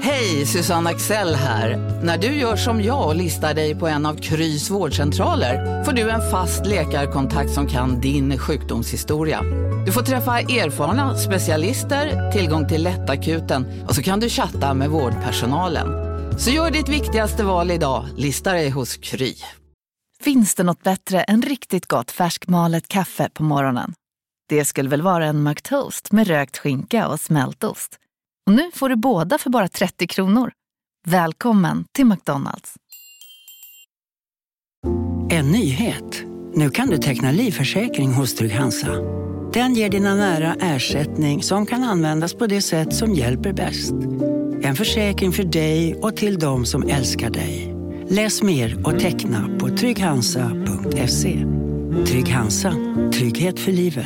Hej, Susanne Axel här. När du gör som jag och listar dig på en av Krys vårdcentraler får du en fast läkarkontakt som kan din sjukdomshistoria. Du får träffa erfarna specialister, tillgång till lättakuten och så kan du chatta med vårdpersonalen. Så gör ditt viktigaste val idag, lista dig hos Kry. Finns det något bättre än riktigt gott färskmalet kaffe på morgonen? Det skulle väl vara en McToast med rökt skinka och smältost. Och nu får du båda för bara 30 kronor. Välkommen till McDonald's. En nyhet. Nu kan du teckna livförsäkring hos Trygg-Hansa. Den ger dina nära ersättning som kan användas på det sätt som hjälper bäst. En försäkring för dig och till de som älskar dig. Läs mer och teckna på trygghansa.se. Trygg-Hansa. Trygghet för livet.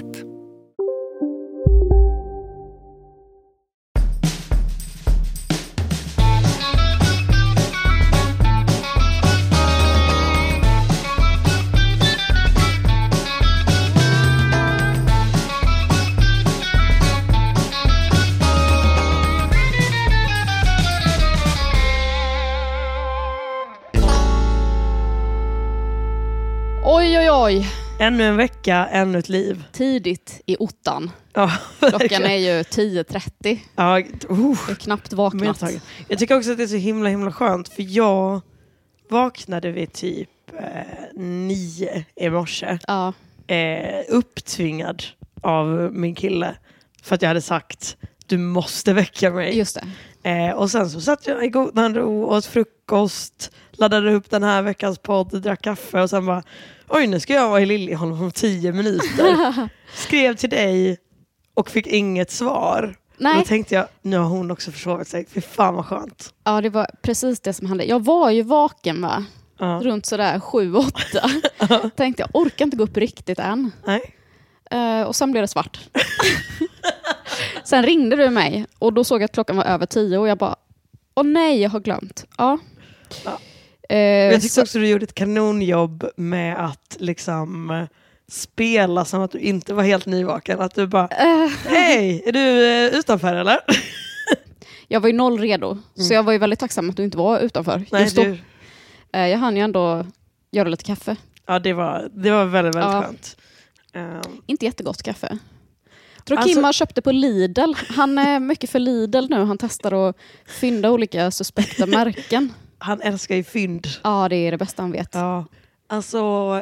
Oj. Ännu en vecka, ännu ett liv. Tidigt i ottan. Ja, klockan är ju 10:30. Ja, Jag är knappt vaknat. Jag tycker också att det är så himla skönt. För jag vaknade vid typ 9 i morse. Ja. Upptvingad av min kille. För att jag hade sagt, du måste väcka mig. Just det. Och sen så satt jag i godan ro, åt frukost, laddade upp den här veckans podd, drack kaffe och sen bara, oj, nu ska jag vara i Liljeholm om 10 minuter. Skrev till dig och fick inget svar. Nej. Då tänkte jag, nu har hon också försovit sig. Fy fan vad skönt. Ja, det var precis det som hände. Jag var ju vaken runt sådär 7-8. Tänkte jag orkar inte gå upp riktigt än. Nej. Och sen blev det svart. Sen ringde du mig och då såg jag att klockan var över 10 och jag bara, åh nej, jag har glömt. Ja. Jag tyckte också du gjorde ett kanonjobb med att liksom spela som att du inte var helt nyvaken. Att du bara, hej, är du utanför eller? Jag var ju noll redo. Så jag var ju väldigt tacksam att du inte var utanför. Nej, just då. Jag hann ju ändå göra lite kaffe. Ja, det var väldigt skönt. Inte jättegott kaffe. Jag tror Kim har köpt det på Lidl. Han är mycket för Lidl nu. Han testar att fynda olika suspekta märken. Han älskar ju fynd. Ja, det är det bästa han vet. Ja. Alltså,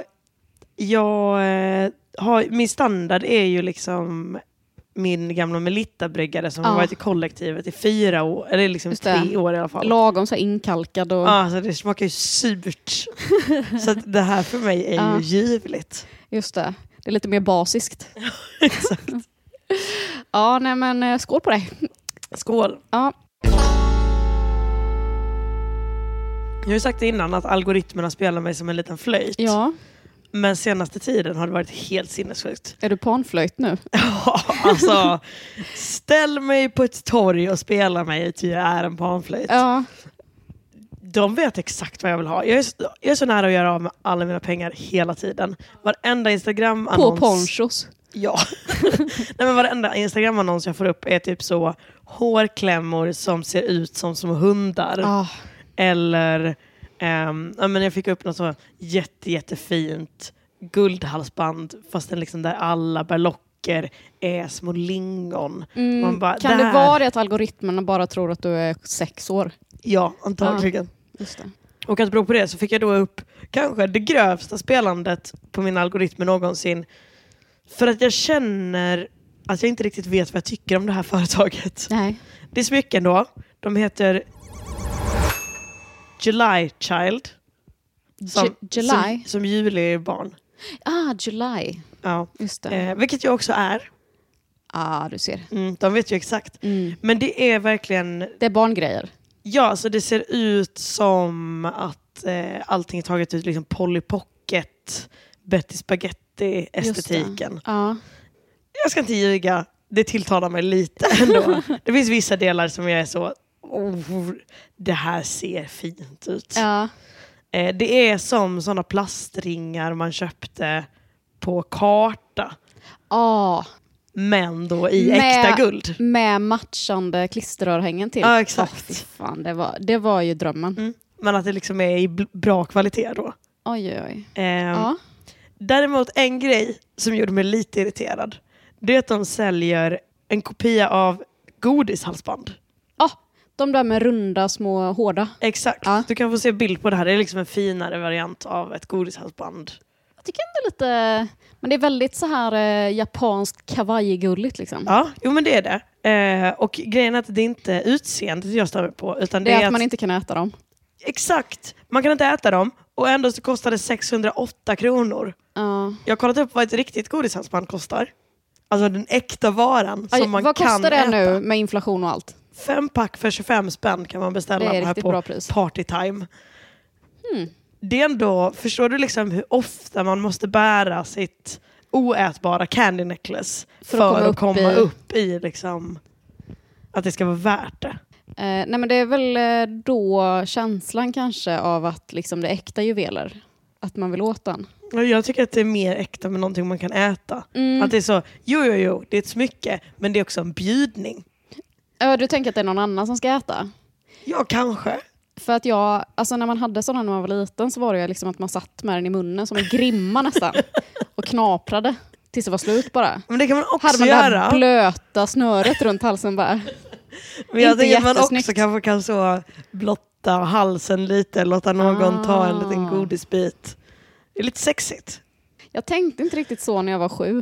min standard är ju liksom min gamla Melitta-bryggare som har varit i kollektivet i 4 år. Eller liksom 3 år i alla fall. Lagom så inkalkad. Och... Ja, så det smakar ju surt. Så att det här för mig är ju ljuvligt. Just det. Det är lite mer basiskt. Exakt. Ja, nej men skål på dig. Skål. Ja. Jag har ju sagt innan att algoritmerna spelar mig som en liten flöjt. Ja. Men senaste tiden har det varit helt sinnessjukt. Är du panflöjt nu? Ja, alltså ställ mig på ett torg och spela mig till jag är en panflöjt. Ja. De vet exakt vad jag vill ha. Jag är så nära att göra av med alla mina pengar hela tiden. Varenda Instagram-annons... På ponchos? Ja. Nej, men varenda Instagram-annons jag får upp är typ så hårklämmor som ser ut som små hundar. Eller men jag fick upp något så jättefint guldhalsband fast den liksom där alla berlocker är små lingon. Man bara, kan det vara det att algoritmerna bara tror att du är 6 år? Ja, antagligen. Just det. Och att bero på det så fick jag då upp kanske det grövsta spelandet på min algoritmer någonsin. För att jag känner att jag inte riktigt vet vad jag tycker om det här företaget. Nej. Det är smycken då. De heter July Child. Som julibarn. July. Ja. Just det. Vilket jag också är. Du ser. De vet ju exakt. Men det är verkligen... Det är barngrejer. Ja, så det ser ut som att allting är taget ut liksom Polly Pocket, Betty Spaghetti-estetiken. Ja. Jag ska inte ljuga. Det tilltalar mig lite ändå. Det finns vissa delar som jag är så... det här ser fint ut. Ja. Det är som sådana plastringar man köpte på karta. men då i äkta guld. Med matchande klisterörhängen till. Ja, exakt. Fy fan, det var ju drömmen. Men att det liksom är i bra kvalitet då. Oj. Ja. Däremot en grej som gjorde mig lite irriterad, det är att de säljer en kopia av godishalsband. De där med runda små hårda. Exakt. Ja. Du kan få se bild på det här. Det är liksom en finare variant av ett godishalsband. Jag tycker ändå lite... Men det är väldigt så här japanskt kawaii-gulligt liksom. Ja, jo men det är det. Och grejen är att det är inte utseendet jag står på. Utan det är att man inte kan äta dem. Exakt. Man kan inte äta dem. Och ändå så kostar det 608 kronor. Jag har kollat upp vad ett riktigt godishalsband kostar. Alltså den äkta varan som man kan äta. Vad kostar det nu med inflation och allt? 5 pack för 25 spänn kan man beställa här på Party Time. Det är ändå, förstår du liksom hur ofta man måste bära sitt oätbara candy necklace för att komma upp i liksom, att det ska vara värt det. Nej men det är väl då känslan kanske av att liksom det är äkta juveler. Att man vill åt den. Jag tycker att det är mer äkta med någonting man kan äta. Att det är så, jo, det är ett smycke, men det är också en bjudning. Du tänker att det är någon annan som ska äta? Ja, kanske. För att alltså när man hade sådana när man var liten så var det ju liksom att man satt med den i munnen som en grimma nästan. Och knaprade tills det var slut bara. Men det kan man också hade man göra. Hade man det här blöta snöret runt halsen bara. Men jag tänker att man också kanske kan så blotta halsen lite. Låta någon ta en liten godisbit. Det är lite sexigt. Jag tänkte inte riktigt så när jag var 7.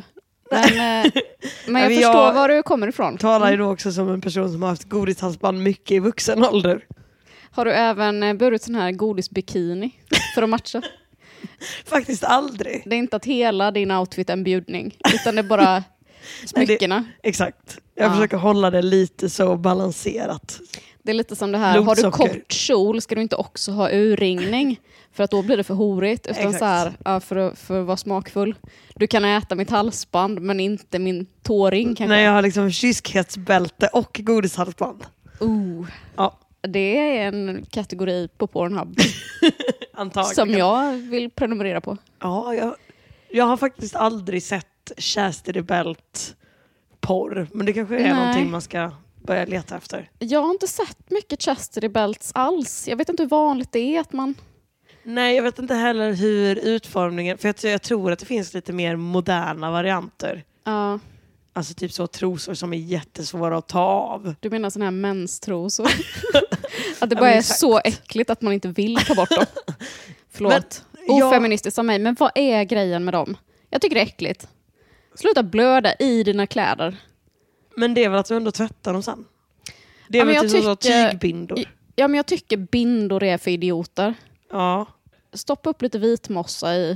Men jag förstår var du kommer ifrån. Talar ju då också som en person som har haft godishalsband mycket i vuxen ålder. Har du även burit sån här godisbikini för att matcha? Faktiskt aldrig. Det är inte att hela din outfit är en bjudning, utan det är bara smyckena. Exakt. Jag försöker hålla det lite så balanserat. Det är lite som det här, har du kort kjol ska du inte också ha urringning. För att då blir det för horigt. Utan så här, för att vara smakfull. Du kan äta mitt halsband men inte min tåring kanske. Nej, jag har liksom kyskhetsbälte och godishalsband. Ja. Det är en kategori på Pornhub. Antagligen. Som jag vill prenumerera på. Ja, jag har faktiskt aldrig sett chastity belt porr. Men det kanske är någonting man ska börja leta efter. Jag har inte sett mycket chastity belts alls. Jag vet inte hur vanligt det är att man... Nej, jag vet inte heller hur utformningen... För jag tror att det finns lite mer moderna varianter. Ja. Alltså typ så trosor som är jättesvåra att ta av. Du menar såna här menstrosor? Att det bara är så äckligt att man inte vill ta bort dem. Förlåt. Ofeministiskt av mig. Men vad är grejen med dem? Jag tycker det är äckligt. Sluta blöda i dina kläder. Men det är väl att du ändå tvättar dem sen? Det är väl typ så tygbindor? Ja, men jag tycker bindor är för idioter. Ja. Stoppa upp lite vitmossa i.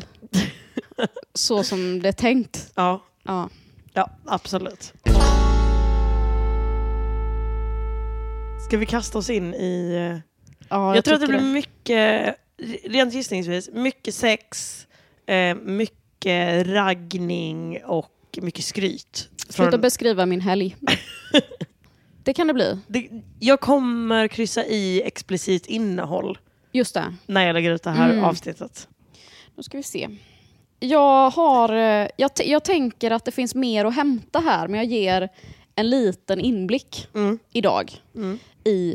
Så som det är tänkt. Ja, absolut. Ska vi kasta oss in i... Ja, jag tror att det blir mycket, rent gissningsvis, mycket sex, mycket raggning och mycket skryt. Sluta beskriva min helg. Det kan det bli. Jag kommer kryssa i explicit innehåll. Just det. När jag lägger ut det här avsnittet. Då ska vi se. Jag tänker att det finns mer att hämta här, men jag ger en liten inblick idag i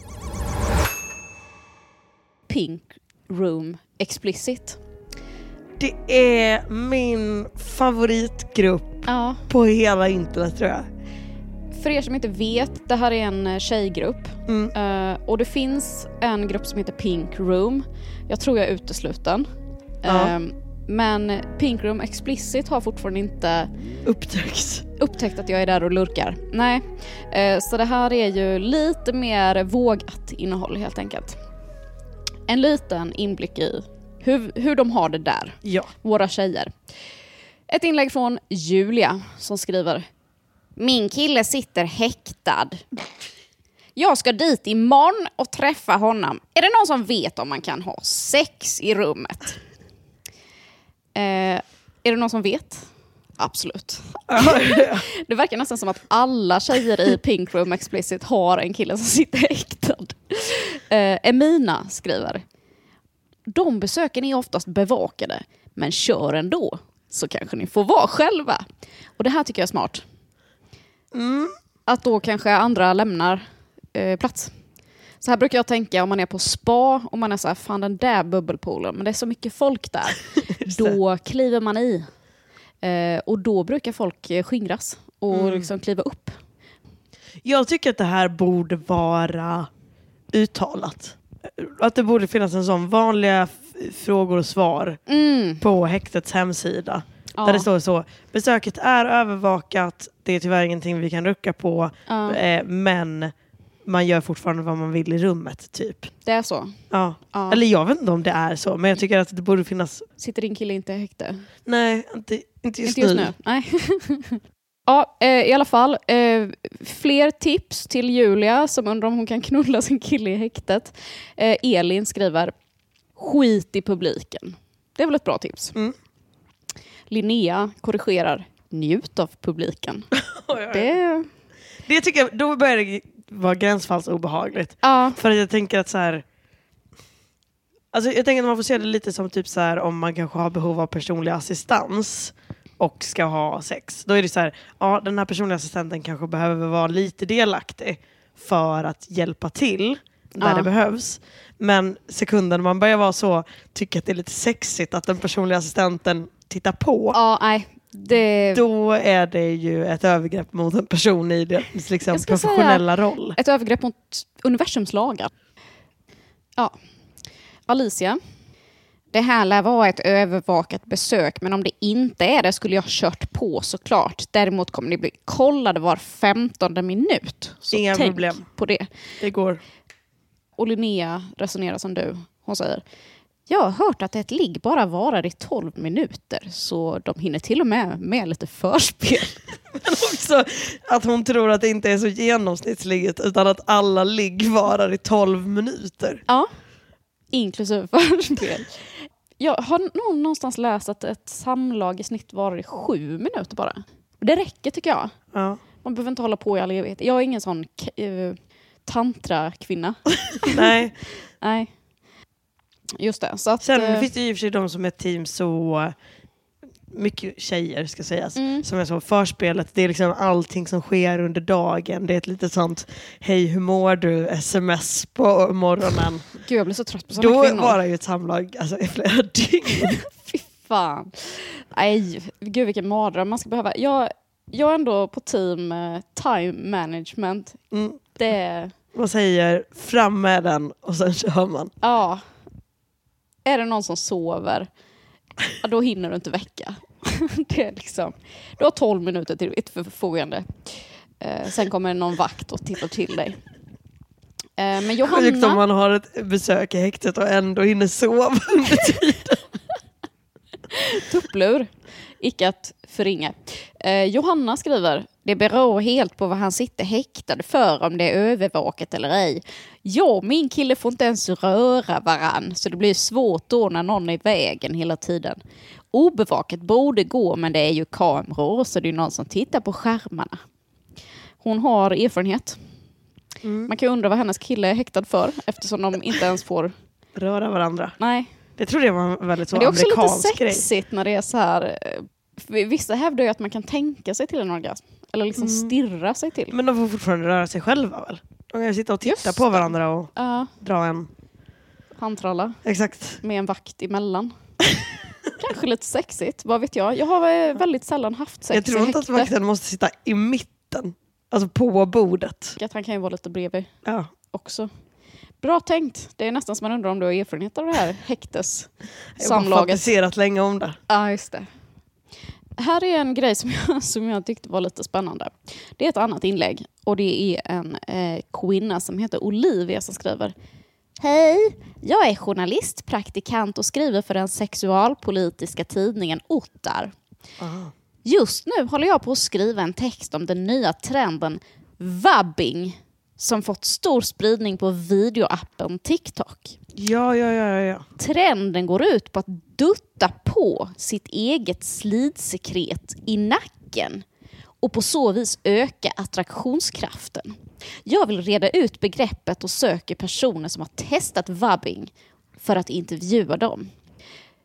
Pink Room Explicit. Det är min favoritgrupp på hela internet, tror jag. För er som inte vet, det här är en tjejgrupp. Och det finns en grupp som heter Pink Room. Jag tror jag är utesluten. Men Pink Room Explicit har fortfarande inte upptäckt att jag är där och lurkar. Nej. Så det här är ju lite mer vågat innehåll helt enkelt. En liten inblick i hur de har det där. Ja. Våra tjejer. Ett inlägg från Julia som skriver: min kille sitter häktad. Jag ska dit imorgon och träffa honom. Är det någon som vet om man kan ha sex i rummet? Är det någon som vet? Absolut. Det verkar nästan som att alla tjejer i Pink Room Explicit har en kille som sitter häktad. Emina skriver: de besöken är oftast bevakade, men kör ändå, så kanske ni får vara själva. Och det här tycker jag är smart. Att då kanske andra lämnar plats. Så här brukar jag tänka om man är på spa och man är så här, fan den där bubbelpoolen, men det är så mycket folk där. Då kliver man i. Och då brukar folk skingras och liksom kliva upp. Jag tycker att det här borde vara uttalat. Att det borde finnas en sån vanliga frågor och svar på häktets hemsida. Ja. Där det står så: besöket är övervakat, det är tyvärr ingenting vi kan rucka på, men man gör fortfarande vad man vill i rummet, typ. Det är så? Ja. Eller jag vet inte om det är så, men jag tycker att det borde finnas... Sitter din kille inte i häkte? Nej, inte just nu. Nej. Ja, i alla fall. Fler tips till Julia som undrar om hon kan knulla sin kille i häktet. Elin skriver: skit i publiken. Det är väl ett bra tips. Linnea korrigerar: njut av publiken. Det tycker jag, då börjar det vara gränsfallsobehagligt. För att jag tänker att så här... Alltså jag tänker att man får se det lite som typ så här, om man kanske har behov av personlig assistans och ska ha sex. Då är det så här, ja, den här personliga assistenten kanske behöver vara lite delaktig för att hjälpa till där det behövs. Men sekunden man börjar vara så, tycker att det är lite sexigt att den personliga assistenten tittar på. Då är det ju ett övergrepp mot en person i det liksom professionella roll. Ett övergrepp mot universums lagar. Ja. Alicia: det här lär vara ett övervakat besök, men om det inte är det skulle jag ha kört på såklart. Däremot kommer ni bli kollade var 15:e minut. Så inga tänk problem på det. Det går. Och Linnea resonerar som du. Hon säger: jag har hört att ett ligg bara varar i 12 minuter, så de hinner till och med lite förspel. Men också att hon tror att det inte är så genomsnittsligget, utan att alla ligg varar i 12 minuter. Ja, inklusive förspel. Jag har nog någonstans läst att ett samlag i snitt varar i 7 minuter bara. Det räcker, tycker jag. Ja. Man behöver inte hålla på i all evighet. Jag är ingen sån tantra-kvinna. Nej. Nej. Just det. Så att, sen finns det ju i och för sig de som är team så mycket tjejer ska sägas. Som är så förspelet. Det är liksom allting som sker under dagen. Det är ett litet sånt: hej, hur mår du? SMS på morgonen. Gud, jag blir så trött på sådana kvinnor. Då var det ju ett samlag alltså, i flera dygn. Fy fan. Nej, gud vilken mardröm man ska behöva. Jag är ändå på team time management. Man säger fram med den och sen kör man. Ja. Är det någon som sover, då hinner du inte väcka. Det är liksom, du har 12 minuter till ditt förfogande. Sen kommer någon vakt och tittar till dig. Men Johanna... Sjukt om man har ett besök i häktet och ändå hinner sova under tiden. Tupplur. Icke att förringa. Johanna skriver: det beror helt på vad han sitter häktad för, om det är övervakat eller ej. Min kille får inte ens röra varann, så det blir svårt då när någon är i vägen hela tiden. Obevakat borde gå, men det är ju kameror, så det är någon som tittar på skärmarna. Hon har erfarenhet. Man kan undra vad hennes kille är häktad för, eftersom de inte ens får röra varandra. Nej. Det tror jag var väldigt så amerikansk grej. Det är också lite sexigt när det är så här. Vissa hävdar ju att man kan tänka sig till en orgasm. Eller liksom stirra sig till. Men de får fortfarande röra sig själva väl? De kan sitta och titta på varandra och dra en handtralla. Exakt. Med en vakt emellan. Kanske lite sexigt, vad vet jag. Jag har väldigt sällan haft sex. Jag tror inte att vakten måste sitta i mitten. Alltså på bordet. Att han kan ju vara lite bredvid också. Bra tänkt. Det är nästan som man undrar om du har erfarenhet av det här häktes-samlaget. Jag har fantiserat länge om det. Ja, just det. Här är en grej som jag tyckte var lite spännande. Det är ett annat inlägg. Och det är en kvinna som heter Olivia som skriver: hej, jag är journalist, praktikant och skriver för den sexualpolitiska tidningen Ottar. Just nu håller jag på att skriva en text om den nya trenden vabbing som fått stor spridning på videoappen TikTok. Ja. Trenden går ut på att dutta på sitt eget slidsekret i nacken och på så vis öka attraktionskraften. Jag vill reda ut begreppet och söker personer som har testat vabbing för att intervjua dem.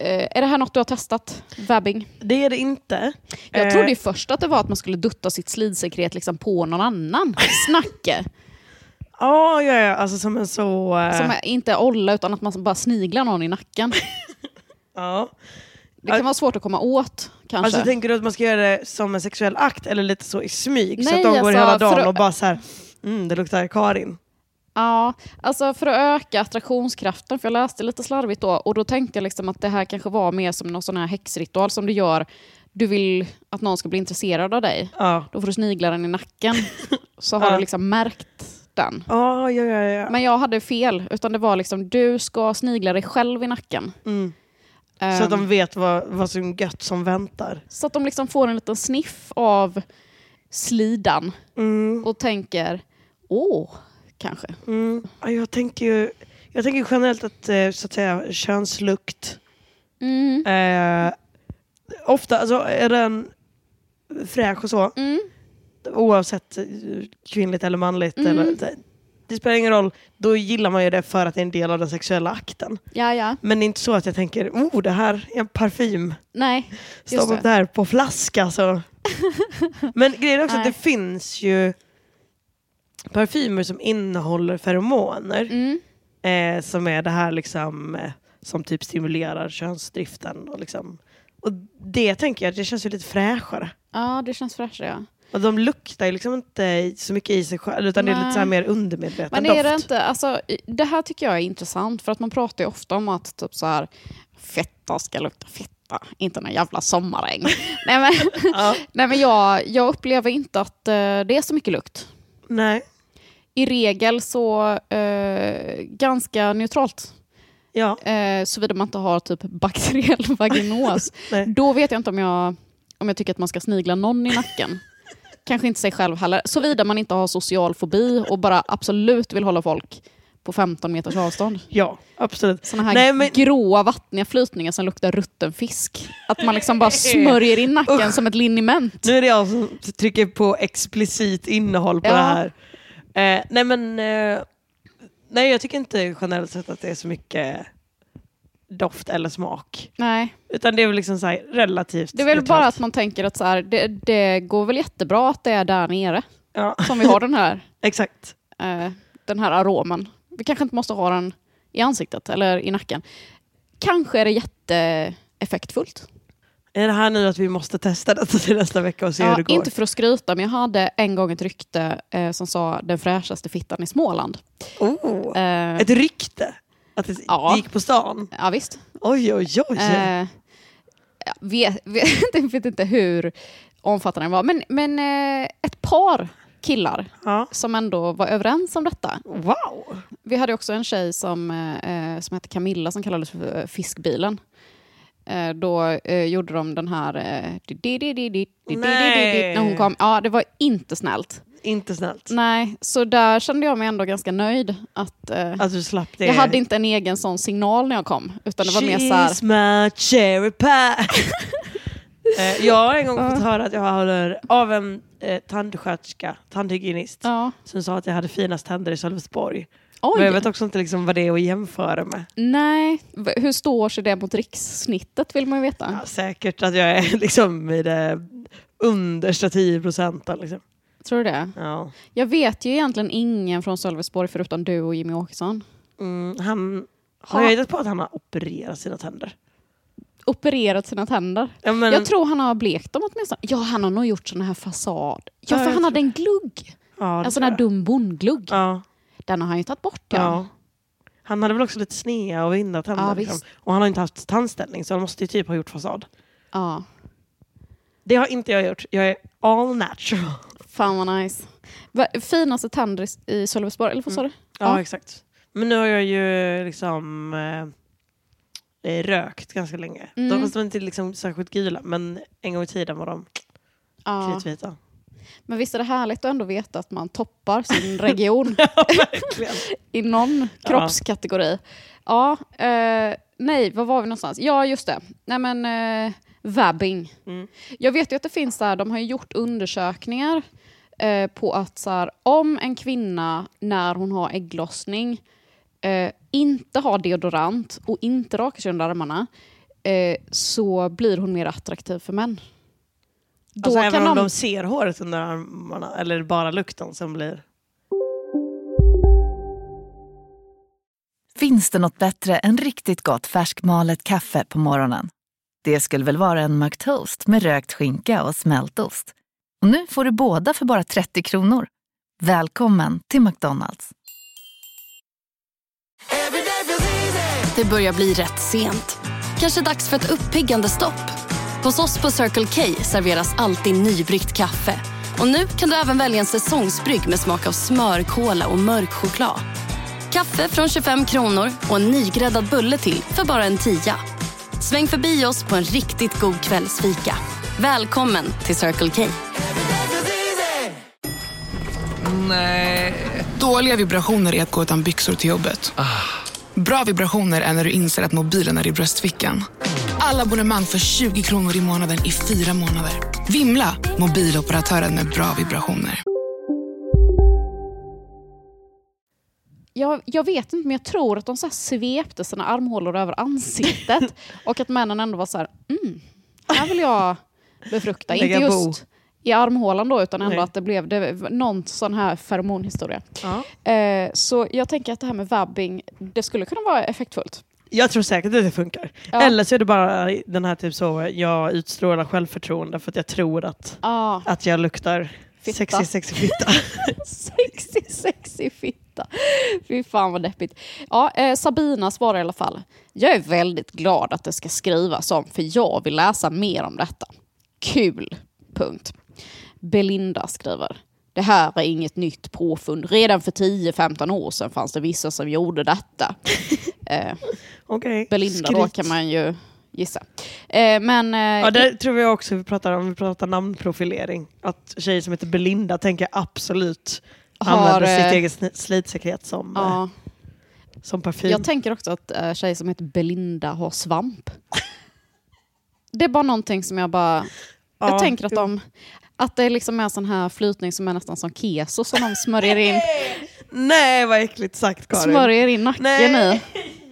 Är det här något du har testat? Vabbing? Det är det inte. Jag trodde ju först att det var att man skulle dutta sitt slidsekret liksom på någon annan. Snacke. Ja. Alltså som en så... Som inte olla utan att man bara sniglar någon i nacken. Ja. Det kan vara svårt att komma åt, kanske. Alltså tänker du att man ska göra det som en sexuell akt eller lite så i smyg? Nej, så att de går alltså, hela dagen och bara så här, det luktar Karin. Ja, alltså för att öka attraktionskraften, för jag läste lite slarvigt då, och då tänkte jag liksom att det här kanske var mer som någon sån här häxritual som du gör. Du vill att någon ska bli intresserad av dig. Ja. Då får du snigla den i nacken. Så har du liksom märkt den. Ja. Men jag hade fel, utan det var liksom du ska snigla dig själv i nacken. Så att de vet vad som gött som väntar. Så att de liksom får en liten sniff av slidan och tänker, kanske. Jag tänker generellt att, så att säga, könslukt ofta, alltså är den fräsch och så, oavsett kvinnligt eller manligt, eller, det spelar ingen roll, då gillar man ju det för att det är en del av den sexuella akten. Ja. Men det är inte så att jag tänker, det här är en parfym. Nej, Stoppa upp det här på flaska. Så. Men grejen är också att det finns ju parfymer som innehåller feromoner. Som är det här liksom, som typ stimulerar könsdriften. Och det tänker jag, det känns ju lite fräschare. Ja, det känns fräschare, ja. Och de luktar ju liksom inte så mycket i sig själv, utan det är lite så här mer undermedveten men doft. är det inte, alltså, det här tycker jag är intressant, för att man pratar ju ofta om att typ så här, fetta ska lukta fetta, inte någon jävla sommaräng. Nej men jag upplever inte att det är så mycket lukt. Nej. I regel så ganska neutralt. Ja. Såvida man inte har typ bakteriell vaginos. Då vet jag inte om jag tycker att man ska snigla någon i nacken. Kanske inte sig själv heller. Såvida man inte har social fobi och bara absolut vill hålla folk på 15 meters avstånd. Ja, absolut. Såna här gråa vattniga flytningar som luktar rutten fisk. Att man liksom bara smörjer in nacken som ett liniment. Nu är det jag som trycker på explicit innehåll på det här. Nej, jag tycker inte generellt sett att det är så mycket doft eller smak. Nej. Utan det är väl liksom så här relativt. Det är väl bara att man tänker att så här, det går väl jättebra att det är där nere. Ja. Som vi har den här. Exakt. Den här aromen. Vi kanske inte måste ha den i ansiktet eller i nacken. Kanske är det jätteeffektfullt. Är det här nu att vi måste testa detta till nästa vecka och se hur det går? Inte för att skryta, men jag hade en gång ett rykte som sa den fräschaste fittan i Småland. Ett rykte? Att det gick på stan? Ja, visst. Oj. Vet inte hur omfattande den var. Men ett par killar som ändå var överens om detta. Wow! Vi hade också en tjej som hette Camilla som kallades för Fiskbilen. Då gjorde de den här när hon kom. Ja, det var inte snällt. Inte snällt. Nej, så där kände jag mig ändå ganska nöjd att du slapp det. Jag hade inte en egen sån signal när jag kom, utan det var mer så här. She's my cherry pie. Jag har en gång fått höra att jag håller av en tandhygienist som sa att jag hade finast tänder i Sölvesborg. Men jag vet också inte liksom vad det är att jämföra med. Nej, hur står sig det mot rikssnittet vill man ju veta. Ja, säkert att jag är liksom i det understa 10%. Liksom. Tror du det? Ja. Jag vet ju egentligen ingen från Sölvesborg förutom du och Jimmy Åkesson. Han har jag hittat på att han har opererat sina tänder. Opererat sina tänder? Ja, men... Jag tror han har blekt dem åtminstone. Ja, han har nog gjort såna här fasad. Ja, för han hade en glugg. Ja, en sån här dum bondglugg. Ja. Den har han ju tagit bort. Ja. Han hade väl också lite snea och vinda tänder. Ja, liksom. Och han har inte haft tandställning så han måste ju typ ha gjort fasad. Ja. Det har inte jag gjort. Jag är all natural. Fan vad nice. Finaste tänder i Sölvesborg, eller vad sa du? Ja, exakt. Men nu har jag ju liksom rökt ganska länge. De var inte liksom särskilt gula, men en gång i tiden var de kritvita. Men visst är det härligt att ändå veta att man toppar sin region i någon kroppskategori. Ja, nej, vad var vi någonstans? Ja, just det. Nej, men vabbing. Jag vet ju att det finns där, de har ju gjort undersökningar på att så här, om en kvinna när hon har ägglossning inte har deodorant och inte rakar sig under armarna, så blir hon mer attraktiv för män. Då Alltså kan även om de ser håret under armarna, eller bara lukten som blir... Finns det något bättre än riktigt gott färskmalet kaffe på morgonen? Det skulle väl vara en McToast med rökt skinka och smältost. Och nu får du båda för bara 30 kronor. Välkommen till McDonald's. Det börjar bli rätt sent. Kanske dags för ett uppiggande stopp. Hos oss på Circle K serveras alltid nybryggt kaffe. Och nu kan du även välja en säsongsbrygg med smak av smör, kola och mörk choklad. Kaffe från 25 kronor och en nygräddad bulle till för bara en 10. Sväng förbi oss på en riktigt god kvällsfika. Välkommen till Circle K. Nej. Dåliga vibrationer är att gå utan byxor till jobbet. Bra vibrationer är när du inser att mobilen är i bröstfickan. Alla abonnemang för 20 kronor i månaden i 4 månader. Vimla, mobiloperatören med bra vibrationer. Jag vet inte, men jag tror att de så här svepte sina armhålor över ansiktet. Och att männen ändå var så här, här vill jag befrukta. Inte just i armhålan då, utan ändå att det blev någon sån här feromonhistoria. Så jag tänker att det här med vabbing, det skulle kunna vara effektfullt. Jag tror säkert att det funkar. Ja. Eller så är det bara den här typ så, jag utstrålar självförtroende för att jag tror att jag luktar fitta. Sexy fitta. sexy fitta. Fy fan vad deppigt. Ja, Sabina svarar i alla fall. Jag är väldigt glad att det ska skrivas om, för jag vill läsa mer om detta. Kul. Punkt. Belinda skriver. Det här är inget nytt påfund. Redan för 10-15 år sedan fanns det vissa som gjorde detta. Belinda då kan man ju gissa. Men det tror jag också vi pratar namnprofilering. Att tjejer som heter Belinda tänker absolut använder sitt eget slitsekret som parfym. Jag tänker också att tjejer som heter Belinda har svamp. Det är bara någonting som jag bara... Jag tänker att det är liksom en sån här flytning som är nästan som keso som de smörjer in. Nej, vad äckligt sagt, Karin. Smörjer in nacken i.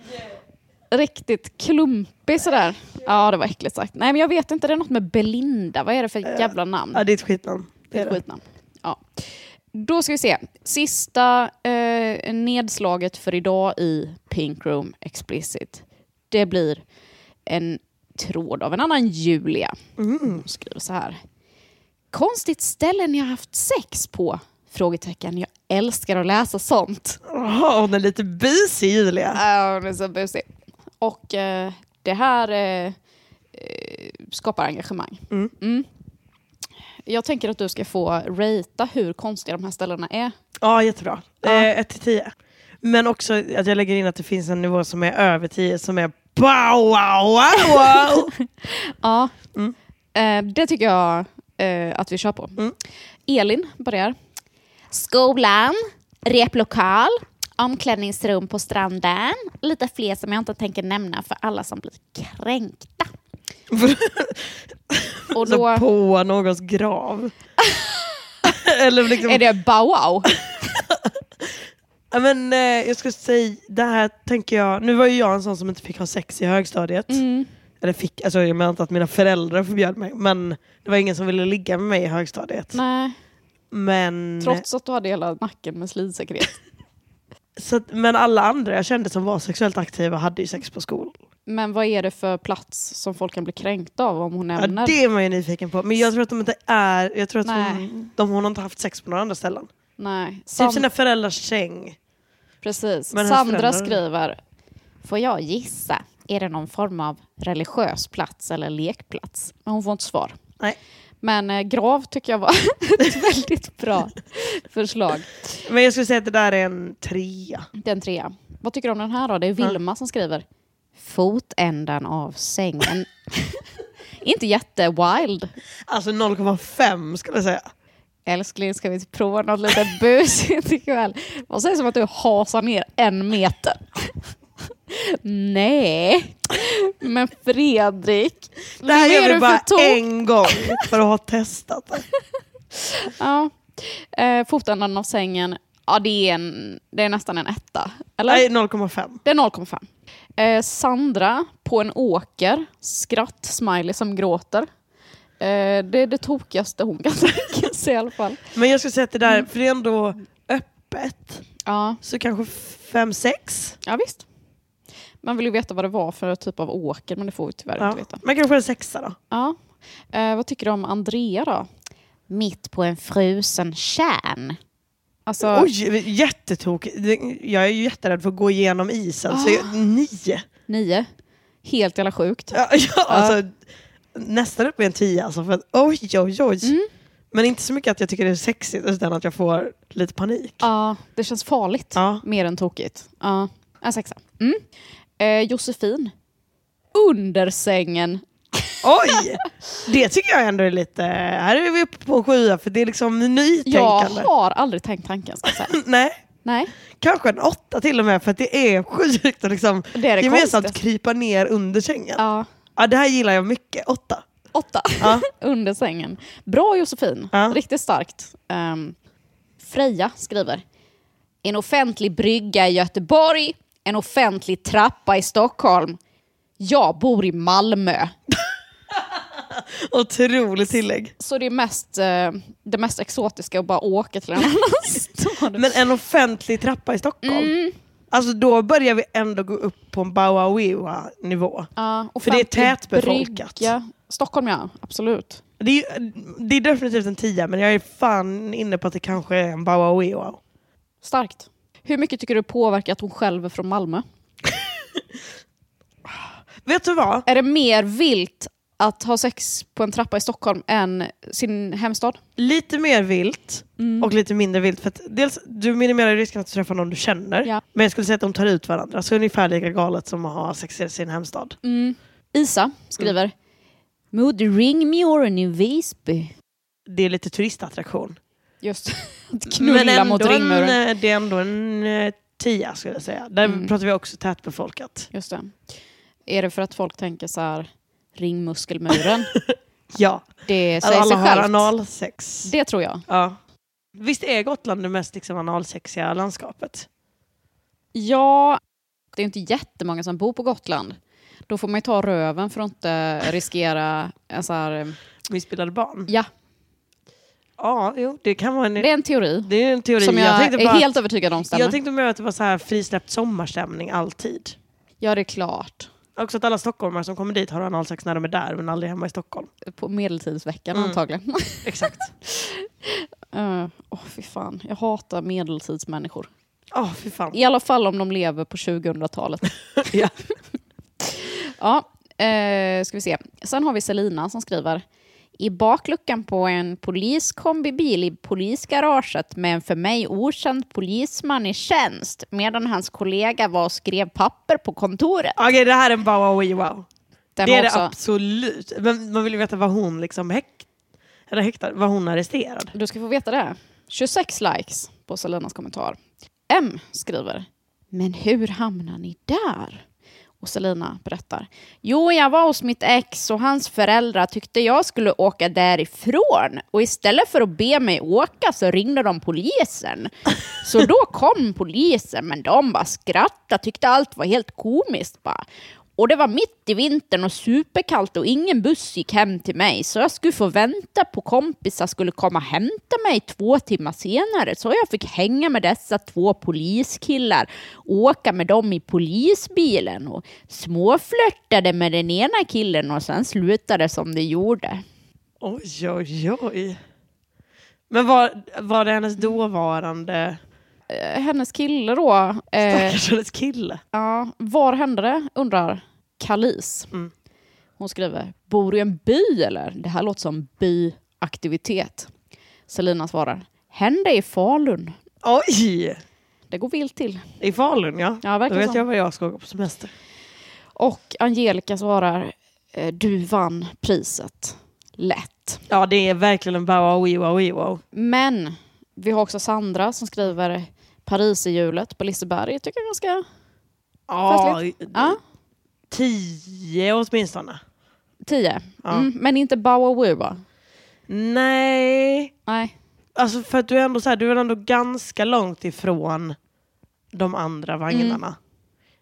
Riktigt klumpig sådär. Ja, det var äckligt sagt. Nej, men jag vet inte, det är något med Belinda. Vad är det för jävla namn? Ja, det är ett skitnamn. Det är ett skitnamn. Ja. Då ska vi se. Sista nedslaget för idag i Pink Room Explicit. Det blir en tråd av en annan Julia. Hon skriver så här. Konstigt ställe ni har haft sex på? Frågetecken. Jag älskar att läsa sånt. Hon är lite busig, Julia. Ja, hon är så busig. Och det här skapar engagemang. Jag tänker att du ska få ratea hur konstiga de här ställena är. Ja, jättebra. 1-10. Men också att jag lägger in att det finns en nivå som är över 10 som är wow. Ja, det tycker jag att vi kör på. Elin börjar. Skolan, replokal, omklädningsrum på stranden. Lite fler som jag inte tänker nämna för alla som blir kränkta. Och då... Så på någons grav. Eller liksom... Är det bow wow? Men jag skulle säga, det här tänker jag... Nu var ju jag en sån som inte fick ha sex i högstadiet. Eller fick, alltså jag menar inte att mina föräldrar förbjöd mig. Men det var ingen som ville ligga med mig i högstadiet. Nej. Men... Trots att du hade hela nacken med slidsekret. Men alla andra jag kände som var sexuellt aktiva hade ju sex på skolan. Men vad är det för plats som folk kan bli kränkta av om hon nämner? Ja, det är man ju nyfiken på. Men jag tror att de inte är... Jag tror att hon har inte haft sex på några andra ställen. Nej. Typ sina föräldrars säng. Precis. Sandra skriver. Får jag gissa? Är det någon form av religiös plats eller lekplats? Men hon får inte svar. Nej. Men grav tycker jag var ett väldigt bra förslag. Men jag skulle säga att det där är en 3. Det är en 3. Vad tycker du om den här då? Det är Vilma som skriver. Fotändan av sängen. Inte jättewild. Alltså 0,5 skulle jag säga. Älskling, ska vi prova något lite busigt ikväll? Vad säger som att du hasar ner 1 meter? Nej. Men Fredrik. Det här gör vi bara en gång för att ha testat det. Ja. Fotändan av sängen. Ja, det är nästan en 1. Eller? Nej, 0,5. Det är 0,5. Sandra på en åker. Skratt-smiley som gråter. Det är det tokigaste hon kan tänka sig i alla fall. Men jag skulle säga att det där, för det är ändå öppet. Ja. Så kanske 5-6. Ja, visst. Man vill ju veta vad det var för typ av åker, men det får vi tyvärr inte veta. Men kanske en 6 då? Ja. Vad tycker du om Andrea då? Mitt på en frusen kärn. Alltså... Oj, jättetokigt. Jag är ju jätterädd för att gå igenom isen. Så 9. 9. Helt jävla sjukt. Ja, alltså, nästan upp i en 10. Alltså, för att, oj. Men inte så mycket att jag tycker det är sexigt, utan att jag får lite panik. Ja, det känns farligt. Mer än tokigt. Ja, en 6. Josefin. Under sängen. Oj! Det tycker jag ändå är lite... Här är vi uppe på en 7, för det är liksom nytänkande. Jag har aldrig tänkt tanken, ska jag säga. Nej. Kanske en 8 till och med, för att det är sjukt att liksom gemensamt krypa ner under sängen. Ja, det här gillar jag mycket. 8. Under sängen. Bra, Josefin. Riktigt starkt. Freja skriver: en offentlig brygga i Göteborg, en offentlig trappa i Stockholm. Jag bor i Malmö. Otroligt tillägg. Så det är det mest exotiska att bara åka till en annan stad. Men en offentlig trappa i Stockholm. Alltså då börjar vi ändå gå upp på en Bauawiwa-nivå. För det är tätbefolkat. Brygga. Stockholm, ja. Absolut. Det är definitivt en 10, men jag är fan inne på att det kanske är en Bauawiwa. Starkt. Hur mycket tycker du påverkar att hon själv är från Malmö? Vet du vad? Är det mer vilt att ha sex på en trappa i Stockholm än sin hemstad? Lite mer vilt och lite mindre vilt. För att dels, du minimerar risken att du träffar någon du känner. Ja. Men jag skulle säga att de tar ut varandra. Så ungefär lika galet som att ha sex i sin hemstad. Isa skriver: Mot Ringmuren i Visby. Det är lite turistattraktion. Just knulla mot Ringmuren. Det är ändå en 10, skulle jag säga. Där pratar vi också tätbefolkat. Just det. Är det för att folk tänker så här, ringmuskelmuren? Ja. Det säger alla sig självt. Har analsex. Det tror jag. Ja. Visst är Gotland det mest liksom analsexiga landskapet? Ja, det är inte jättemånga som bor på Gotland. Då får man ju ta röven för att inte riskera en så här... missbildade barn? Ja. Ja, jo, det kan vara det är en teori. Det är en teori. Som jag är helt övertygad om stämmer. Jag tänkte mer att det var så här frisläppt sommarstämning alltid. Ja, det är klart. Också att alla stockholmare som kommer dit har analsex när de är där, men aldrig hemma i Stockholm. På medeltidsveckan antagligen. Exakt. Fy fan. Jag hatar medeltidsmänniskor. Fy fan. I alla fall om de lever på 2000-talet. Ja. Ska vi se. Sen har vi Selina som skriver: i bakluckan på en poliskombibil i polisgaraget med en för mig okänd polisman i tjänst, medan hans kollega var och skrev papper på kontoret. Okej, det här är en wow. Det är också... det absolut. Men man vill ju veta vad hon liksom häktad, vad hon arresterad. Du ska få veta det. 26 likes på Selinas kommentar. M skriver: men hur hamnar ni där? Och Selina berättar: jo, jag var hos mitt ex och hans föräldrar tyckte jag skulle åka därifrån. Och istället för att be mig åka så ringde de polisen. Så då kom polisen, men de bara skrattade, tyckte allt var helt komiskt bara. Och det var mitt i vintern och superkallt och ingen buss gick hem till mig. Så jag skulle få vänta på kompisar skulle komma och hämta mig 2 timmar senare. Så jag fick hänga med dessa 2 poliskillar. Åka med dem i polisbilen. Och småflörtade med den ena killen och sen slutade som det gjorde. Oj. Men var det hennes dåvarande... hennes kille då. Stackars hennes kille. Ja, var hände det? Undrar Kalis. Hon skriver: bor i en by eller? Det här låter som byaktivitet. Selina svarar: hände i Falun. Oj! Det går vilt till. I Falun, ja. Ja, verkligen. Då vet jag vad jag ska åka på semester. Och Angelica svarar: du vann priset. Lätt. Ja, det är verkligen en wow. Men vi har också Sandra som skriver: Paris i hjulet på Liseberg. Tycker jag ganska festligt. Ja. 10 åtminstone. 10. Ja. Men inte Bauawiwa. Nej. Alltså för att du är ändå så här, du är ändå ganska långt ifrån de andra vagnarna.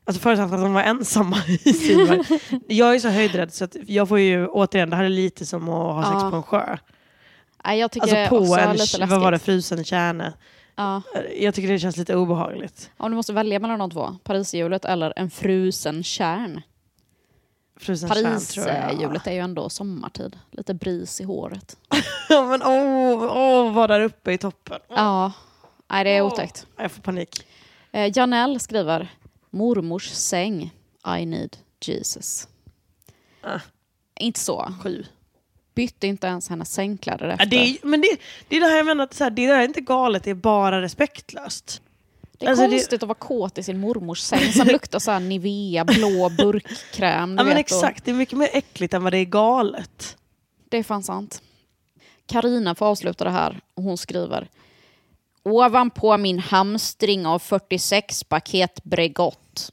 Alltså förutsatt att de var ensamma i sin värld. Jag är så höjdrädd så att jag får ju återigen, det här är lite som att ha sex på en sjö. Nej, jag tycker alltså på också en, lite läskigt. vad var det, frusen kärna. Ja. Jag tycker det känns lite obehagligt. Om du måste välja mellan de två, Parishjulet eller en frusen kärn. Parishjulet är ju ändå sommartid. Lite bris i håret. Ja, men var där uppe i toppen. Ja, nej, det är otäckt. Jag får panik. Janelle skriver mormors säng, I need Jesus. Inte så. 7. Bytte inte ens hennes sängkläder efter. Det är det här jag menar, så här, det där är inte galet, det är bara respektlöst. Det är konstigt att vara kåt i sin mormors säng som luktar så här Nivea, blå burkkräm. Ja, men exakt, det är mycket mer äckligt än vad det är galet. Det är fan sant. Karina får avsluta det här och hon skriver: ovanpå min hamstring av 46 paket Bregott.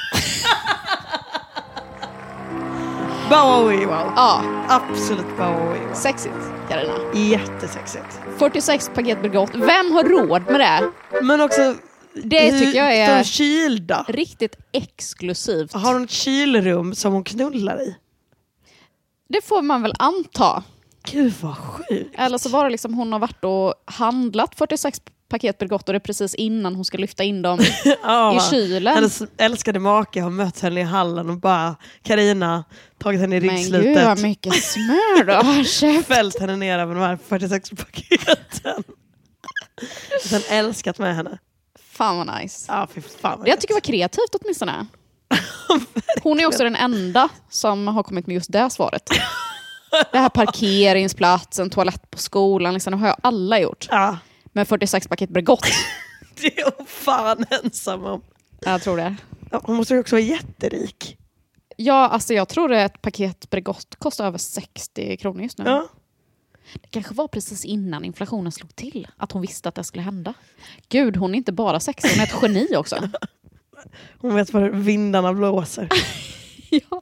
Wow. Ja, Absolut wow. sexigt, Karina. Jättesexigt. 46 paket Bregott. Vem har råd med det? Men också Det tycker jag är de kylda. riktigt exklusivt. Har hon ett kylrum som hon knullar i? Det får man väl anta. Gud vad sjukt. Eller så var det liksom hon har varit och handlat 46 paket Bregott och det är precis innan hon ska lyfta in dem i kylen. Hennes älskade make har mött henne i hallen och bara Carina tagit henne i ryggslutet. Men gud vad mycket smör du har köpt. Fällt henne ner över de här 46 paketen. Sen älskat med henne. Fan vad nice. Ja, fy fan vad Det jag tycker var kreativt åtminstone. Hon är också den enda som har kommit med just det svaret. Det här parkeringsplatsen, toalett på skolan, liksom, det har alla gjort. Ja. Med 46 paket Bregott. Det är hon fan ensam om. Jag tror det. Ja, hon måste ju också vara jätterik. Ja, alltså jag tror att ett paket Bregott kostar över 60 kronor just nu. Ja. Det kanske var precis innan inflationen slog till. Att hon visste att det skulle hända. Gud, hon är inte bara sexig, hon är ett geni också. Hon vet var vindarna blåser. Ja.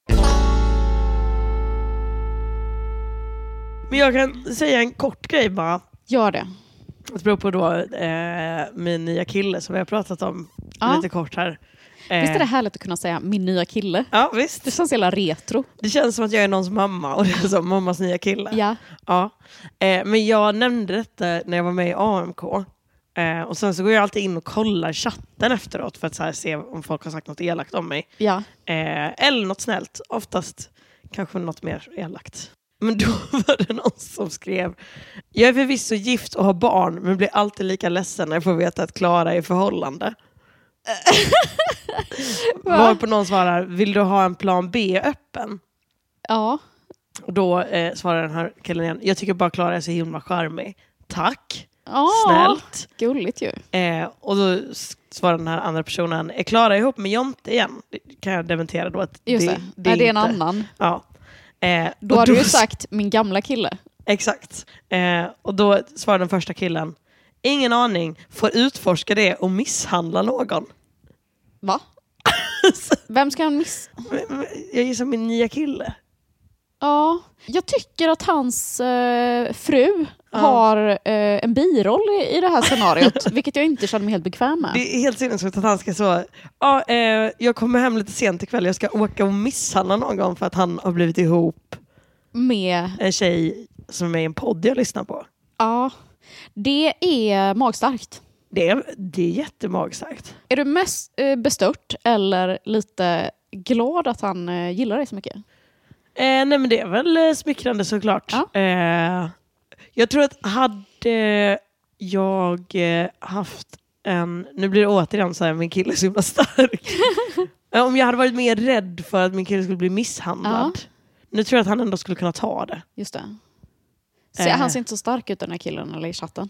Men jag kan säga en kort grej bara. Gör det. Det beror på då min nya kille som vi har pratat om lite kort här. Visst är det härligt att kunna säga min nya kille? Ja, visst. Det känns hela retro. Det känns som att jag är någons mamma och det är som mammas nya kille. Ja. Ja. Men jag nämnde detta när jag var med i AMK. Och sen så går jag alltid in och kollar chatten efteråt för att så här, se om folk har sagt något elakt om mig. Ja. Eller något snällt. Oftast kanske något mer elakt. Men då var det någon som skrev: jag är förvisso gift och har barn men blir alltid lika ledsen när jag får veta att Klara är i förhållande. Varpå någon svarar: vill du ha en plan B öppen? Ja. Och då svarar den här killen igen: jag tycker bara Klara är så himla charmig. Tack. Ja. Snällt. Gulligt ju. Och då svarar den här andra personen: är Klara ihop med Jonte igen? Det kan jag dementera då att just det. Det är en inte annan. Ja. Då har du ju sagt min gamla kille. Exakt. Och då svarar den första killen: ingen aning, får utforska det och misshandla någon. Va? Vem ska han Jag gissar min nya kille. Ja, jag tycker att hans fru har en biroll i det här scenariot, vilket jag inte känner mig helt bekväm med. Det är helt sinnessjukt att han ska så: jag kommer hem lite sent ikväll, jag ska åka och misshandla någon för att han har blivit ihop med en tjej som är med i en podd jag lyssnar på. Ja, det är magstarkt. Det är jättemagstarkt. Är du mest bestört eller lite glad att han gillar dig så mycket? Nej, men det är väl smickrande såklart. Ja. Jag tror att hade jag haft en... Nu blir det återigen så här, min kille är så himla stark. Om jag hade varit mer rädd för att min kille skulle bli misshandlad. Ja. Nu tror jag att han ändå skulle kunna ta det. Just det. Han ser inte så stark ut, den här killen, eller i chatten?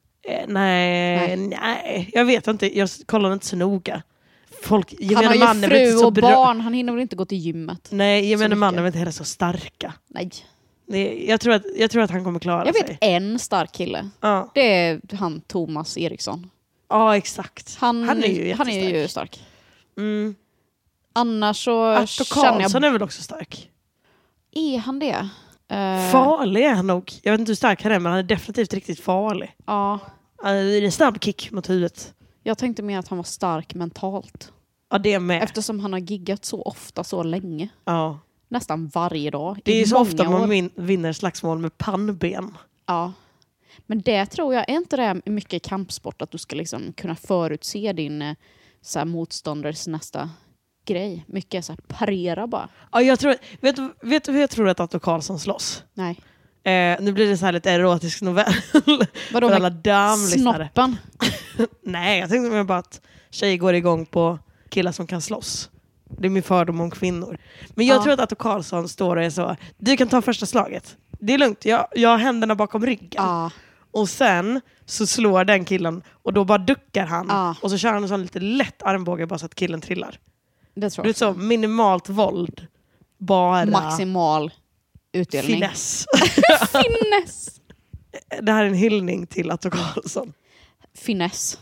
Nej. Jag vet inte. Jag kollar inte så noga. Han har ju fru och barn. Han hinner väl inte gå till gymmet. Nej, gemene man är väl inte heller så starka. Nej. Jag tror att han kommer klara sig. Jag vet en stark kille. Ja. Det är han Thomas Eriksson. Ja, exakt. Han är ju jättestark. Han är ju stark. Mm. Annars så Arto Karlsson är väl också stark? Är han det? Farlig är han nog. Jag vet inte hur stark han är, men han är definitivt riktigt farlig. Ja. Det är en snabb kick mot huvudet. Jag tänkte mer att han var stark mentalt. Ja, det är med. Eftersom han har giggat så ofta, så länge. Ja. Nästan varje dag. Det är så ofta år. man vinner slagsmål med pannben. Ja. Men det tror jag, är inte det mycket kampsport att du ska liksom kunna förutse din så här, motståndares nästa grej? Mycket så här, parera bara. Ja, jag tror, vet du hur jag tror att Otto Karlsson slåss? Nej. Nu blir det så här lite erotisk novell. Vadå för alla damlyssnare. snoppen? Nej, jag tänkte mig bara att tjejer går igång på killar som kan slåss. Det är min fördom om kvinnor. Men jag tror att Otto Karlsson står och är så: du kan ta första slaget. Det är lugnt, jag har händerna bakom ryggen. Och sen så slår den killen och då bara duckar han. Och så kör han en sån lite lätt armbåge bara så att killen trillar. Det tror jag. Det är så minimalt våld. Bara maximal utdelning. Finess. Finess. Det här är en hyllning till Otto Karlsson. Finess.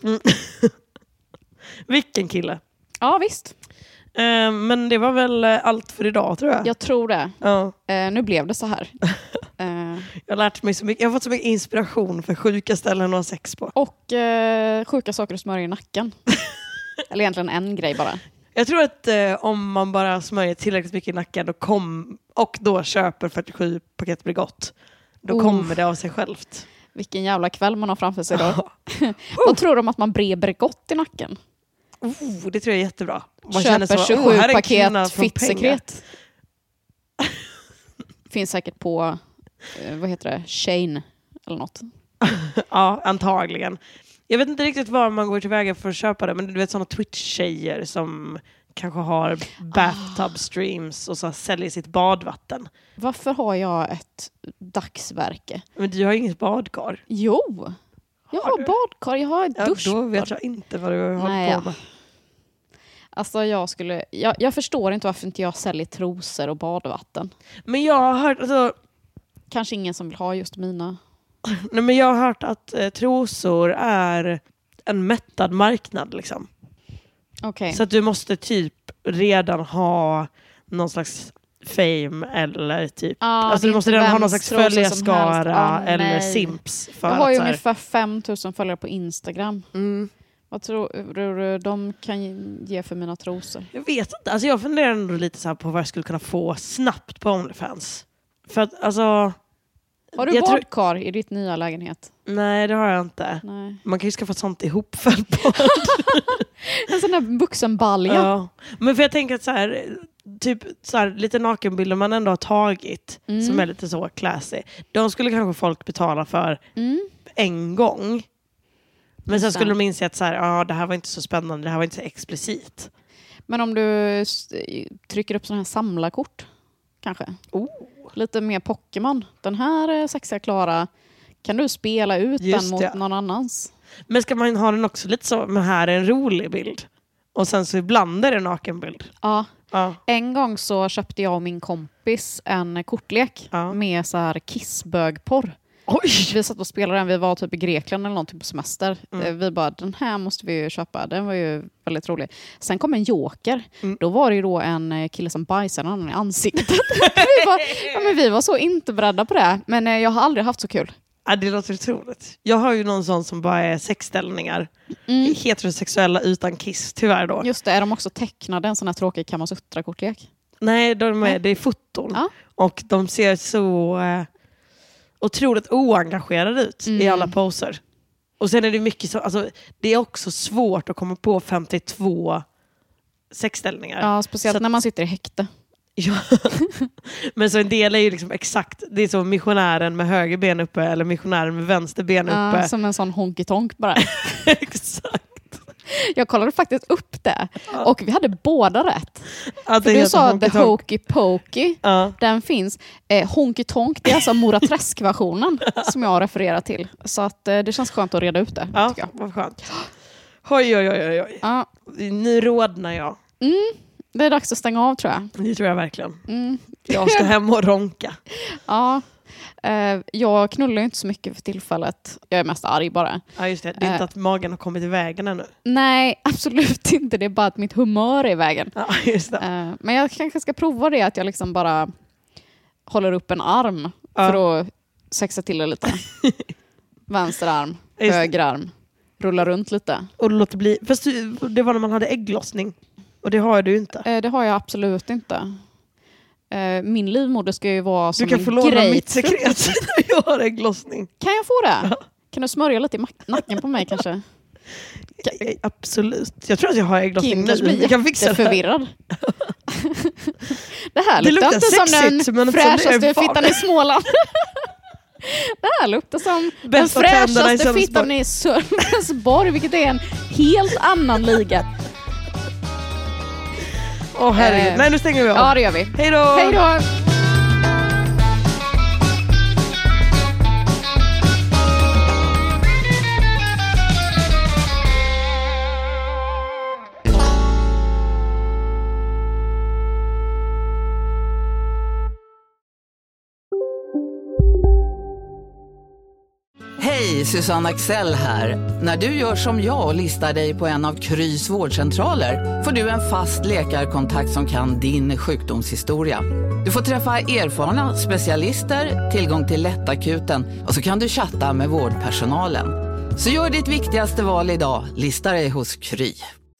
Vilken kille. Ja, visst. Men det var väl allt för idag, tror jag. Jag tror det. Ja. Nu blev det så här. Jag har lärt mig så mycket. Jag har fått så mycket inspiration för sjuka ställen att ha sex på. Och sjuka saker att smörja i nacken. Eller egentligen en grej bara. Jag tror att om man bara smörjer tillräckligt mycket i nacken och då köper 47 paket Bregott, då kommer det av sig självt. Vilken jävla kväll man har framför sig då. Vad tror de att man brer Bregott i nacken? Det tror jag är jättebra. Man köper 27 paket fittsekret. Finns säkert på vad heter det? Shane eller något. Ja, antagligen. Jag vet inte riktigt var man går tillväga för att köpa det, men du vet sådana Twitch-tjejer som kanske har bathtub streams och så säljer sitt badvatten. Varför har jag ett dagsverke? Men du har ju inget badkar. Jo, jag har badkar, jag har ett duschbad. Då vet jag inte vad du håller på med. Alltså jag förstår inte varför inte jag säljer trosor och badvatten. Men jag har hört... Alltså, kanske ingen som vill ha just mina. Nej, men jag har hört att trosor är en mättad marknad liksom. Okay. Så att du måste typ redan ha någon slags fame eller typ... alltså du måste redan ha någon slags följarskara eller simps. För jag har ju att, ungefär 5000 följare på Instagram. Vad tror du de kan ge för mina trosor? Jag vet inte. Alltså jag funderar ändå lite så här på vad jag skulle kunna få snabbt på OnlyFans. För att alltså... Har du badkar i ditt nya lägenhet? Nej, det har jag inte. Nej. Man kan ju skaffa sånt ihopfällt på. En sån där vuxenbalja. Ja. Men för jag tänker att så här, typ så här, lite nakenbilder man ändå har tagit som är lite så classy. De skulle kanske folk betala för en gång. Men sen skulle de inse att så här, det här var inte så spännande, det här var inte så explicit. Men om du trycker upp sådana här samlarkort kanske? Lite mer Pokémon. Den här sexiga Klara, kan du spela ut den mot någon annans? Men ska man ha den också lite så, men här är en rolig bild. Och sen så ibland är det en nakenbild. Ja. En gång så köpte jag och min kompis en kortlek med så här kissbögporr. Oj. Vi satt och spelade den, vi var typ i Grekland eller någonting på semester. Vi bara, den här måste vi ju köpa. Den var ju väldigt rolig. Sen kom en joker. Då var det ju då en kille som bajsade någon i ansiktet. vi var så inte beredda på det. Men jag har aldrig haft så kul. Ja, det låter otroligt. Jag har ju någon sån som bara är sexställningar. Heterosexuella utan kiss, tyvärr då. Just det, är de också tecknade en sån här tråkig Kamasutra-kortlek? Nej, det är foton. Ja. Och de ser så... otroligt oengagerad ut i alla poser. Och sen är det mycket så, alltså, det är också svårt att komma på 52 sexställningar. Ja, speciellt när man sitter i häkte. Ja. Men så en del är ju liksom exakt, det är så missionären med höger ben uppe eller missionären med vänster ben uppe. Som en sån honky-tonk bara. Exakt. Jag kollade faktiskt upp det. Och vi hade båda rätt. För du sa The Hokey Pokey. Den finns. Honky Tonk, det är alltså Mora Träsk-versionen som jag refererar till. Så att det känns skönt att reda ut det. Ja, vad skönt. Oj. Ja. Nu rodnar jag. Det är dags att stänga av, tror jag. Det tror jag verkligen. Jag ska hem och ronka. Ja. Jag knullar inte så mycket för tillfället. Jag är mest arg bara. Ja, just det. Det är inte att magen har kommit i vägen ännu. Nej, absolut inte. Det är bara att mitt humör är i vägen. Ja, just det. Men jag kanske ska prova det, att jag liksom bara håller upp en arm för att sexa till det lite. Vänster arm, höger arm. Rulla runt lite. Och låter bli. Fast det var när man hade ägglossning. Och det har du inte. Det har jag absolut inte. Min livmoder ska ju vara som en grapefrukt. Du kan få låna mitt sekret när jag har ägglossning. Kan jag få det? Ja. Kan du smörja lite i nacken på mig kanske? Absolut. Jag tror att jag har ägglossning nu. Kinders blir jätteförvirrad. Det här det luktar inte sexigt, som den fräschaste fittan i Småland. Det här luktar som den fräschaste fittan i Sölvesborg, vilket är en helt annan liga. Herregud. Nej, nu stänger vi av. Ja, det gör vi. Hej då! Hej då! Hej, Susanne Axel här. När du gör som jag och listar dig på en av Krys vårdcentraler får du en fast läkarkontakt som kan din sjukdomshistoria. Du får träffa erfarna specialister, tillgång till lättakuten och så kan du chatta med vårdpersonalen. Så gör ditt viktigaste val idag, lista dig hos Kry.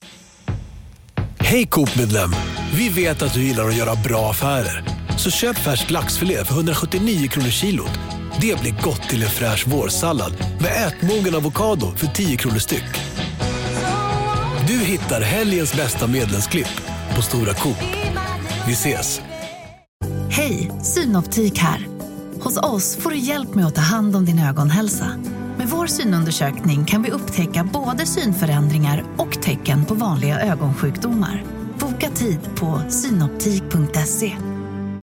Hej Coop-medlem, vi vet att du gillar att göra bra affärer. Så köp färsk laxfilé för 179 kronor kilot. Det blir gott till en fräsch vårsallad med ätmogen avokado för 10 kronor styck. Du hittar helgens bästa medlemsklipp på Stora Coop. Vi ses! Hej, Synoptik här. Hos oss får du hjälp med att ta hand om din ögonhälsa. Med vår synundersökning kan vi upptäcka både synförändringar och tecken på vanliga ögonsjukdomar. Boka tid på synoptik.se.